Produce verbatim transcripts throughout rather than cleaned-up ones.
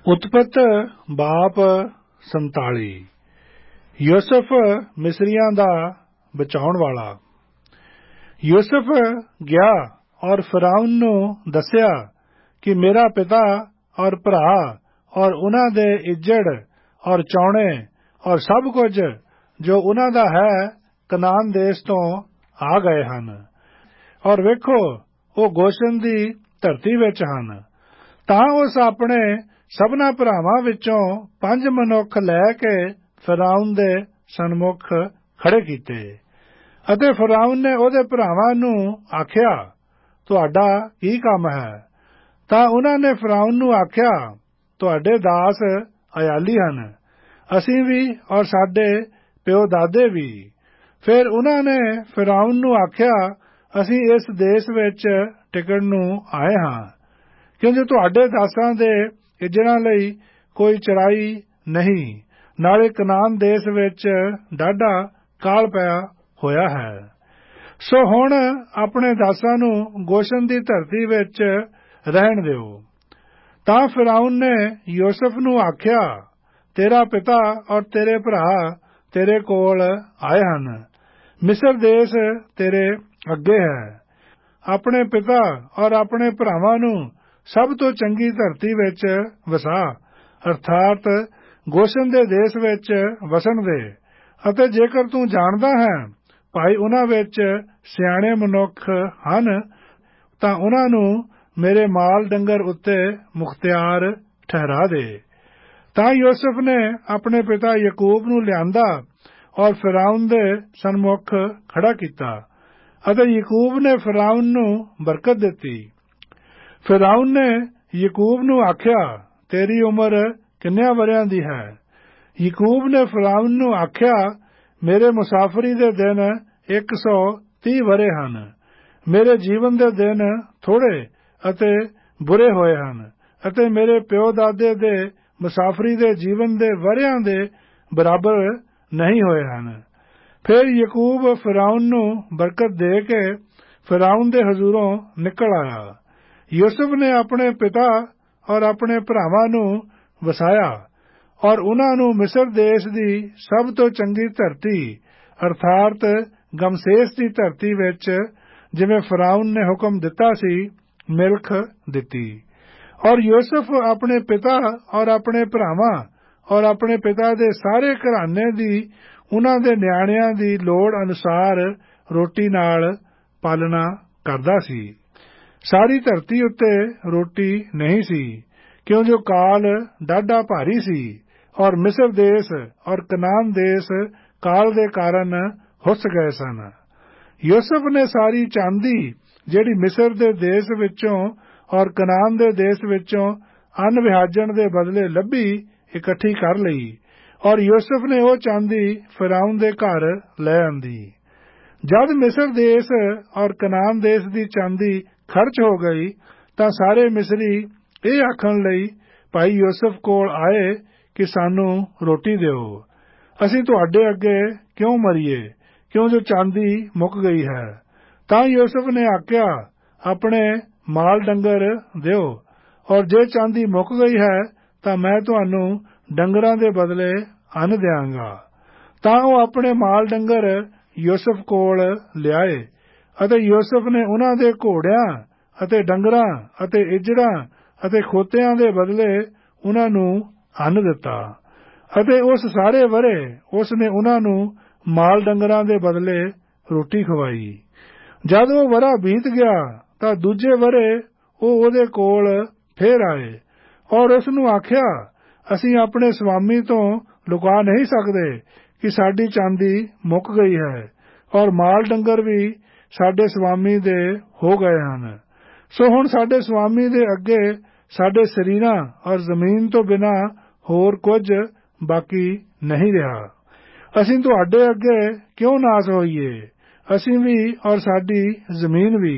ਉਤਪਤ ਬਾਪ ਸੰਤਾਲੀ। ਯੂਸਫ ਮਿਸਰੀਆਂ ਦਾ ਬਚਾਉਣ ਵਾਲਾ। ਯੂਸਫ ਗਿਆ ਔਰ ਫਿਰੌਨ ਨੂੰ ਦੱਸਿਆ ਕਿ ਮੇਰਾ ਪਿਤਾ ਔਰ ਭਰਾ ਔਰ ਉਹਨਾਂ ਦੇ ਇੱਜੜ ਔਰ ਚੌਣੇ ਔਰ ਸਭ ਕੁਝ ਜੋ ਉਹਨਾਂ ਦਾ ਹੈ ਕਨਾਨ ਦੇਸ਼ ਤੋਂ ਆ ਗਏ ਹਨ, ਔਰ ਵੇਖੋ ਉਹ ਗੋਸ਼ਨ ਦੀ ਧਰਤੀ ਵਿੱਚ ਹਨ। ਤਾਂ ਉਸ ਆਪਣੇ ਸਭਨਾਂ ਭਰਾਵਾਂ ਵਿੱਚੋਂ ਪੰਜ ਮਨੁੱਖ ਲੈ ਕੇ ਫਿਰੌਨ ਦੇ ਸਨਮੁਖ ਖੜੇ ਕੀਤੇ, ਅਤੇ ਫਿਰੌਨ ਨੇ ਉਹਦੇ ਭਰਾਵਾਂ ਨੂੰ ਆਖਿਆ, ਤੁਹਾਡਾ ਕੀ ਕੰਮ ਹੈ? ਤਾਂ ਉਹਨਾਂ ਨੇ ਫਿਰੌਨ ਨੂੰ ਆਖਿਆ, ਤੁਹਾਡੇ ਦਾਸ ਅਯਾਲੀ ਹਨ, ਅਸੀਂ ਵੀ ਔਰ ਸਾਡੇ ਪਿਓ ਦਾਦੇ ਵੀ। ਫਿਰ ਉਹਨਾਂ ਨੇ ਫਿਰੌਨ ਨੂੰ ਆਖਿਆ, ਅਸੀਂ ਇਸ ਦੇਸ਼ ਵਿੱਚ ਟਿਕਣ ਨੂੰ ਆਏ ਹਾਂ, ਕਿਉਂਕਿ ਤੁਹਾਡੇ ਦਾਸਾਂ ਦੇ ਇੱਜੜਾਂ ਲਈ ਕੋਈ ਚਰਾਈ ਨਹੀਂ, ਨਾਲੇ ਕਨਾਨ ਦੇਸ਼ ਵਿੱਚ ਡਾਢਾ ਕਾਲ ਪਿਆ ਹੋਇਆ ਹੈ। ਸੋ ਹੁਣ ਆਪਣੇ ਦਾਸਾਂ ਨੂੰ ਗੋਸ਼ਨ ਦੀ ਧਰਤੀ ਵਿੱਚ ਰਹਿਣ ਦਿਓ। ਤਾਂ ਫਿਰੌਨ ਨੇ ਯੂਸਫ ਨੂੰ ਆਖਿਆ, ਤੇਰਾ ਪਿਤਾ ਔਰ ਤੇਰੇ ਭਰਾ ਤੇਰੇ ਕੋਲ ਆਏ ਹਨ, ਮਿਸਰ ਦੇਸ਼ ਤੇਰੇ ਅੱਗੇ ਹੈ। ਆਪਣੇ ਪਿਤਾ ਔਰ ਆਪਣੇ ਭਰਾਵਾਂ ਨੂੰ ਸਭ ਤੋਂ ਚੰਗੀ ਧਰਤੀ ਵਿੱਚ ਵਸਾ, ਅਰਥਾਤ ਗੋਸ਼ਨ ਦੇ ਦੇਸ਼ ਵਿੱਚ ਵਸਣ ਦੇ। ਅਤੇ ਜੇਕਰ ਤੂੰ ਜਾਣਦਾ ਹੈ ਭਾਈ ਉਹਨਾਂ ਵਿੱਚ ਸਿਆਣੇ ਮਨੁੱਖ ਹਨ, ਤਾਂ ਉਹਨਾਂ ਨੂੰ ਮੇਰੇ ਮਾਲ ਡੰਗਰ ਉੱਤੇ ਮੁਖਤਿਆਰ ਠਹਿਰਾ ਦੇ। ਤਾਂ ਯੂਸਫ ਨੇ ਆਪਣੇ ਪਿਤਾ ਯਾਕੂਬ ਨੂੰ ਲਿਆਂਦਾ ਔਰ ਫਿਰੌਨ ਦੇ ਸਨਮੁਖ ਖੜਾ ਕੀਤਾ, ਅਤੇ ਯਾਕੂਬ ਨੇ ਫਿਰੌਨ ਨੂੰ ਬਰਕਤ ਦਿੱਤੀ। ਫਿਰੌਨ ਨੇ ਯਾਕੂਬ ਨੂੰ ਆਖਿਆ, ਤੇਰੀ ਉਮਰ ਕਿੰਨਿਆਂ ਵਰ੍ਹਿਆਂ ਦੀ ਹੈ? ਯਾਕੂਬ ਨੇ ਫਿਰੌਨ ਨੂੰ ਆਖਿਆ, ਮੇਰੇ ਮੁਸਾਫਰੀ ਦੇ ਦਿਨ ਇੱਕ ਸੌ ਤੀਹ ਵਰ੍ਹੇ ਹਨ। ਮੇਰੇ ਜੀਵਨ ਦੇ ਦਿਨ ਥੋੜ੍ਹੇ ਅਤੇ ਬੁਰੇ ਹੋਏ ਹਨ, ਅਤੇ ਮੇਰੇ ਪਿਓ ਦਾਦੇ ਦੇ ਮੁਸਾਫਰੀ ਦੇ ਜੀਵਨ ਦੇ ਵਰ੍ਹਿਆਂ ਦੇ ਬਰਾਬਰ ਨਹੀਂ ਹੋਏ ਹਨ। ਫਿਰ ਯਾਕੂਬ ਫਿਰੌਨ ਨੂੰ ਬਰਕਤ ਦੇ ਕੇ ਫਿਰੌਨ ਦੇ ਹਜ਼ੂਰੋਂ ਨਿਕਲ ਆਇਆ। ਯੂਸਫ ਨੇ ਆਪਣੇ ਪਿਤਾ ਔਰ ਆਪਣੇ ਭਰਾਵਾਂ ਨੂੰ ਵਸਾਇਆ, ਔਰ ਉਹਨਾਂ ਨੂੰ ਮਿਸਰ ਦੇਸ਼ ਦੀ ਸਭ ਤੋਂ ਚੰਗੀ ਧਰਤੀ ਅਰਥਾਤ ਗਮਸੇਸ ਦੀ ਧਰਤੀ ਵਿੱਚ, ਜਿਵੇਂ ਫਿਰੌਨ ਨੇ ਹੁਕਮ ਦਿੱਤਾ ਸੀ, ਮਿਲਖ ਦਿੱਤੀ। ਔਰ ਯੂਸਫ ਆਪਣੇ ਪਿਤਾ ਔਰ ਆਪਣੇ ਭਰਾਵਾਂ ਔਰ ਆਪਣੇ ਪਿਤਾ ਦੇ ਸਾਰੇ ਘਰਾਨੇ ਦੀ ਉਹਨਾਂ ਦੇ ਨਿਆਣਿਆਂ ਦੀ ਲੋੜ ਅਨੁਸਾਰ ਰੋਟੀ ਨਾਲ ਪਾਲਣਾ ਕਰਦਾ ਸੀ। ਸਾਰੀ ਧਰਤੀ ਉੱਤੇ ਰੋਟੀ ਨਹੀਂ ਸੀ, ਕਿਉਂ ਜੋ ਕਾਲ ਡਾਢਾ ਭਾਰੀ ਸੀ, ਔਰ ਮਿਸਰ ਦੇਸ਼ ਔਰ ਕਨਾਨ ਦੇਸ਼ ਕਾਲ ਦੇ ਕਾਰਨ ਹੁੱਸ ਗਏ ਸਨ। ਯੂਸਫ ਨੇ ਸਾਰੀ ਚਾਂਦੀ ਜਿਹੜੀ ਮਿਸਰ ਦੇ ਦੇਸ਼ ਵਿੱਚੋਂ ਔਰ ਕਨਾਨ ਦੇ ਦੇਸ਼ ਵਿੱਚੋਂ ਅੰਨ ਵਿਹਾਜਣ ਦੇ ਬਦਲੇ ਲੱਭੀ ਇਕੱਠੀ ਕਰ ਲਈ, ਔਰ ਯੂਸਫ ਨੇ ਉਹ ਚਾਂਦੀ ਫਿਰੌਨ ਦੇ ਘਰ ਲੈ ਆਂਦੀ। ਜਦ ਮਿਸਰ ਦੇਸ਼ ਔਰ ਕਨਾਨ ਦੇਸ਼ ਦੀ ਚਾਂਦੀ ਖਰਚ ਹੋ ਗਈ, ਤਾਂ ਸਾਰੇ ਮਿਸਰੀ ਇਹ ਆਖਣ ਲਈ ਭਾਈ ਯੂਸਫ ਕੋਲ ਆਏ ਕਿ ਸਾਨੂੰ ਰੋਟੀ ਦਿਓ, ਅਸੀਂ ਤੁਹਾਡੇ ਅੱਗੇ ਕਿਉਂ ਮਰੀਏ, ਕਿਉਂ ਜੋ ਚਾਂਦੀ ਮੁੱਕ ਗਈ ਹੈ। ਤਾਂ ਯੂਸਫ ਨੇ ਆਖਿਆ, ਆਪਣੇ ਮਾਲ ਡੰਗਰ ਦਿਓ, ਔਰ ਜੇ ਚਾਂਦੀ ਮੁੱਕ ਗਈ ਹੈ ਤਾਂ ਮੈਂ ਤੁਹਾਨੂੰ ਡੰਗਰਾਂ ਦੇ ਬਦਲੇ ਅੰਨ ਦਿਆਂਗਾ। ਤਾਂ ਉਹ ਆਪਣੇ ਮਾਲ ਡੰਗਰ ਯੂਸਫ ਕੋਲ ਲਿਆਏ, ਅਤੇ ਯੂਸਫ ਨੇ ਉਹਨਾਂ ਦੇ ਘੋੜਿਆਂ ਅਤੇ ਡੰਗਰਾਂ ਅਤੇ ਇੱਜੜਾਂ ਅਤੇ ਖੋਤਿਆਂ ਦੇ ਬਦਲੇ ਉਹਨਾਂ ਨੂੰ ਅੰਨ ਦਿੱਤਾ, ਅਤੇ ਉਸ ਸਾਰੇ ਵਰ੍ਹੇ ਉਸ ਨੇ ਉਹਨਾਂ ਨੂੰ ਮਾਲ ਡੰਗਰਾਂ ਦੇ ਬਦਲੇ ਰੋਟੀ ਖਵਾਈ। ਜਦ ਉਹ ਵਰ੍ਹਾ ਬੀਤ ਗਿਆ ਤਾਂ ਦੂਜੇ ਵਰ੍ਹੇ ਉਹ ਉਹਦੇ ਕੋਲ ਫੇਰ ਆਏ, ਔਰ ਉਸ ਨੂੰ ਆਖਿਆ, ਅਸੀਂ ਆਪਣੇ ਸਵਾਮੀ ਤੋਂ ਲੁਕਾ ਨਹੀਂ ਸਕਦੇ ਕਿ ਸਾਡੀ ਚਾਂਦੀ ਮੁੱਕ ਗਈ ਹੈ, ਔਰ ਮਾਲ ਡੰਗਰ ਵੀ ਸਾਡੇ ਸਵਾਮੀ ਦੇ ਹੋ ਗਏ ਹਨ। ਸੋ ਹੁਣ ਸਾਡੇ ਸਵਾਮੀ ਦੇ ਅੱਗੇ ਸਾਡੇ ਸਰੀਰਾਂ ਔਰ ਜ਼ਮੀਨ ਤੋਂ ਬਿਨਾਂ ਹੋਰ ਕੁਝ ਬਾਕੀ ਨਹੀਂ ਰਿਹਾ। ਅਸੀਂ ਤੁਹਾਡੇ ਅੱਗੇ ਕਿਉਂ ਨਾਸ ਹੋਈਏ, ਅਸੀਂ ਵੀ ਔਰ ਸਾਡੀ ਜ਼ਮੀਨ ਵੀ।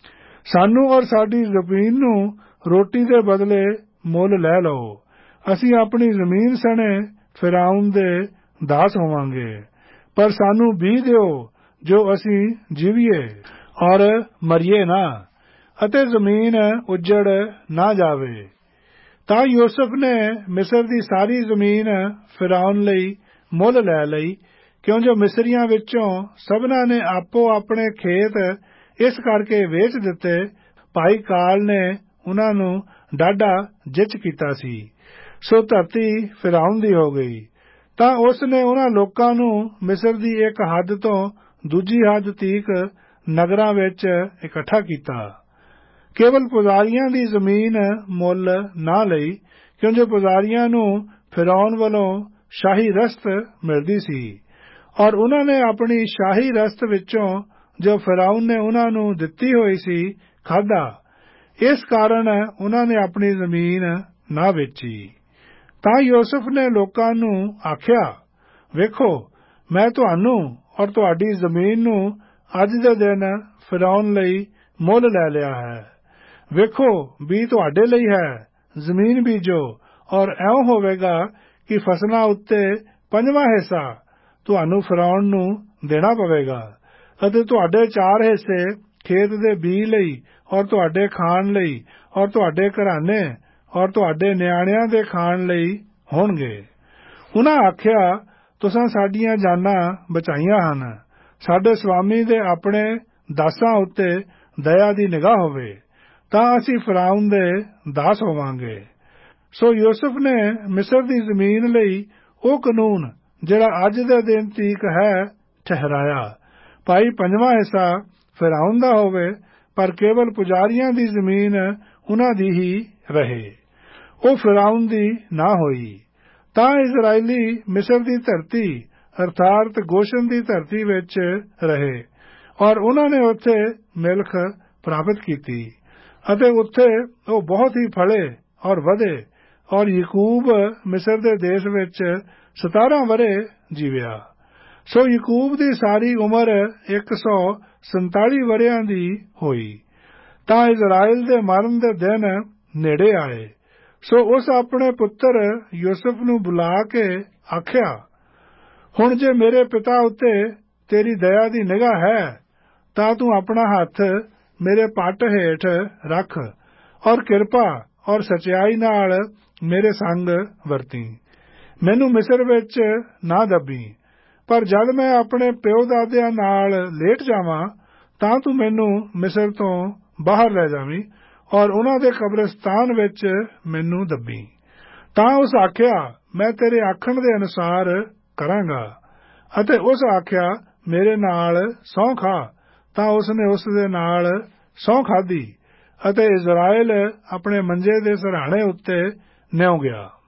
ਸਾਨੂੰ ਔਰ ਸਾਡੀ ਜ਼ਮੀਨ ਨੂੰ ਰੋਟੀ ਦੇ ਬਦਲੇ ਮੁੱਲ ਲੈ ਲਓ, ਅਸੀਂ ਆਪਣੀ ਜ਼ਮੀਨ ਸਣੇ ਫਿਰੌਨ ਦੇ ਦਾਸ ਹੋਵਾਂਗੇ। ਪਰ ਸਾਨੂੰ ਬੀਜ ਦਿਓ ਜੋ ਅਸੀਂ ਜੀਵੀਏ ਔਰ ਮਰੀਏ ਨਾ, ਅਤੇ ਜ਼ਮੀਨ ਉੱਜੜ ਨਾ ਜਾਵੇ। ਤਾਂ ਯੂਸੁਫ ਨੇ ਮਿਸਰ ਦੀ ਸਾਰੀ ਜ਼ਮੀਨ ਫਿਰੌਨ ਲਈ ਮੁੱਲ ਲੈ ਲਈ, ਕਿਉਂ ਜੋ ਮਿਸਰੀਆਂ ਵਿੱਚੋਂ ਸਭਨਾਂ ਨੇ ਆਪੋ ਆਪਣੇ ਖੇਤ ਇਸ ਕਰਕੇ ਵੇਚ ਦਿੱਤੇ। ਭਾਈ ਕਾਲ ਨੇ ਉਹਨਾਂ ਨੂੰ ਡਾਢਾ ਜਿੱਚ ਕੀਤਾ ਸੀ, ਸੋ ਧਰਤੀ ਫਿਰੌਨ ਦੀ ਹੋ ਗਈ। ਤਾਂ ਉਸ ਨੇ ਉਹਨਾਂ ਲੋਕਾਂ ਨੂੰ ਮਿਸਰ ਦੀ ਇੱਕ ਹੱਦ ਤੋਂ ਦੂਜੀ ਹੱਦ ਤੀਕ ਨਗਰਾਂ ਵਿੱਚ ਇਕੱਠਾ ਕੀਤਾ। ਕੇਵਲ ਪੁਜਾਰੀਆਂ ਦੀ ਜ਼ਮੀਨ ਮੁੱਲ ਨਾ ਲਈ, ਕਿਉਂ ਜੋ ਪੁਜਾਰੀਆਂ ਨੂੰ ਫਿਰੌਨ ਵੱਲੋਂ ਸ਼ਾਹੀ ਰਸਤ ਮਿਲਦੀ ਸੀ, ਔਰ ਉਹਨਾਂ ਨੇ ਆਪਣੀ ਸ਼ਾਹੀ ਰਸਤ ਵਿੱਚੋਂ ਜੋ ਫਿਰੌਨ ਨੇ ਉਹਨਾਂ ਨੂੰ ਦਿੱਤੀ ਹੋਈ ਸੀ ਖਾਧਾ। ਇਸ ਕਾਰਨ ਉਹਨਾਂ ਨੇ ਆਪਣੀ ਜ਼ਮੀਨ ਨਾ ਵੇਚੀ। ਤਾਂ ਯੂਸੁਫ ਨੇ ਲੋਕਾਂ ਨੂੰ ਆਖਿਆ, ਵੇਖੋ, ਮੈਂ ਤੁਹਾਨੂੰ ਔਰ ਤੁਹਾਡੀ ਜ਼ਮੀਨ ਨੂੰ ਅੱਜ ਦੇ ਦਿਨ ਫਿਰੌਨ ਲਈ ਮੁੱਲ ਲੈ ਲਿਆ ਹੈ। ਵੇਖੋ, ਬੀਜ ਤੁਹਾਡੇ ਲਈ ਹੈ, ਜ਼ਮੀਨ ਬੀਜੋ, ਔਰ ਇਉਂ ਹੋਵੇਗਾ ਕਿ ਫਸਲਾਂ ਉੱਤੇ ਪੰਜਵਾਂ ਹਿੱਸਾ ਤੁਹਾਨੂੰ ਫਿਰੌਨ ਨੂੰ ਦੇਣਾ ਪਵੇਗਾ, ਅਤੇ ਤੁਹਾਡੇ ਚਾਰ ਹਿੱਸੇ ਖੇਤ ਦੇ ਬੀਜ ਲਈ ਔਰ ਤੁਹਾਡੇ ਖਾਣ ਲਈ ਔਰ ਤੁਹਾਡੇ ਘਰਾਨੇ ਔਰ ਤੁਹਾਡੇ ਨਿਆਣਿਆਂ ਦੇ ਖਾਣ ਲਈ ਹੋਣਗੇ। ਉਹਨਾਂ ਆਖਿਆ, ਤੁਸਾਂ ਸਾਡੀਆਂ ਜਾਨਾਂ ਬਚਾਈਆਂ ਹਨ, ਸਾਡੇ ਸਵਾਮੀ ਦੇ ਆਪਣੇ ਦਾਸਾਂ ਉੱਤੇ ਦਇਆ ਦੀ ਨਿਗਾਹ ਹੋਵੇ, ਤਾਂ ਅਸੀਂ ਫਿਰੌਨ ਦੇ ਦਾਸ ਹੋਵਾਂਗੇ। ਸੋ ਯੂਸੁਫ ਨੇ ਮਿਸਰ ਦੀ ਜ਼ਮੀਨ ਲਈ ਉਹ ਕਾਨੂੰਨ ਜਿਹੜਾ ਅੱਜ ਦੇ ਦਿਨ ਤੀਕ ਹੈ ਠਹਿਰਾਇਆ, ਭਾਈ ਪੰਜਵਾਂ ਹਿੱਸਾ ਫਿਰੌਨ ਦਾ ਹੋਵੇ, ਪਰ ਕੇਵਲ ਪੁਜਾਰੀਆਂ ਦੀ ਜ਼ਮੀਨ ਉਹਨਾਂ ਦੀ ਹੀ ਰਹੇ, ਉਹ ਫਿਰੌਨ ਦੀ ਨਾ ਹੋਈ। ਤਾਂ ਇਜ਼ਰਾਈਲੀ ਮਿਸਰ ਦੀ ਧਰਤੀ ਅਰਥਾਤ ਗੋਸ਼ਨ ਦੀ ਧਰਤੀ ਵਿੱਚ ਰਹੇ, ਔਰ ਉਹਨਾਂ ਨੇ ਉੱਥੇ ਮਿਲਖ ਪ੍ਰਾਪਤ ਕੀਤੀ, ਅਤੇ ਉੱਥੇ ਉਹ ਬਹੁਤ ਹੀ ਫਲੇ ਔਰ ਵਧੇ, ਔਰ ਯਾਕੂਬ ਮਿਸਰ ਦੇ ਦੇਸ਼ ਵਿੱਚ ਸਤਾਰਾਂ ਵਰ੍ਹੇ ਜੀਵਿਆ। ਸੋ ਯਾਕੂਬ ਦੀ ਸਾਰੀ ਉਮਰ ਇੱਕ ਸੌ ਸੰਤਾਲੀ ਵਰ੍ਹਿਆਂ ਦੀ ਹੋਈ। ਤਾਂ ਇਜ਼ਰਾਈਲ ਦੇ ਮਰਨ ਦੇ ਦਿਨ ਨੇੜੇ ਆਏ, ਸੋ ਉਸ ਆਪਣੇ ਪੁੱਤਰ ਯੂਸੁਫ ਨੂੰ ਬੁਲਾ ਕੇ ਆਖਿਆ, ਹੁਣ ਜੇ ਮੇਰੇ ਪਿਤਾ ਉੱਤੇ ਤੇਰੀ ਦਇਆ ਦੀ ਨਿਗਾਹ ਹੈ, ਤਾਂ ਤੂੰ ਆਪਣਾ ਹੱਥ ਮੇਰੇ ਪੱਟ ਹੇਠ ਰੱਖ, ਔਰ ਕਿਰਪਾ ਔਰ ਸਚਾਈ ਨਾਲ ਮੇਰੇ ਸੰਗ ਵਰਤੀ। ਮੈਨੂੰ ਮਿਸਰ ਵਿੱਚ ਨਾ ਦੱਬੀ, ਪਰ ਜਦ ਮੈਂ ਆਪਣੇ ਪਿਓ ਦਾਦਿਆਂ ਨਾਲ ਲੇਟ ਜਾਵਾਂ, ਤਾਂ ਤੂੰ ਮੈਨੂੰ ਮਿਸਰ ਤੋਂ ਬਾਹਰ ਲੈ ਜਾਵੀਂ, ਔਰ ਉਹਨਾਂ ਦੇ ਕਬਰਸਤਾਨ ਵਿੱਚ ਮੈਨੂੰ ਦੱਬੀ। ਤਾਂ ਉਸ ਆਖਿਆ, ਮੈਂ ਤੇਰੇ ਆਖਣ ਦੇ ਅਨੁਸਾਰ ਕਰਾਂਗਾ। ਅਤੇ ਉਸ ਆਖਿਆ, ਮੇਰੇ ਨਾਲ ਸਹੁੰ ਖਾ। ਤਾਂ ਉਸਨੇ ਉਸ ਦੇ ਨਾਲ ਸਹੁੰ ਖਾਧੀ, ਅਤੇ ਇਜ਼ਰਾਈਲ ਆਪਣੇ ਮੰਜੇ ਦੇ ਸਿਰਹਾਣੇ ਉੱਤੇ ਨਿਉ ਗਿਆ।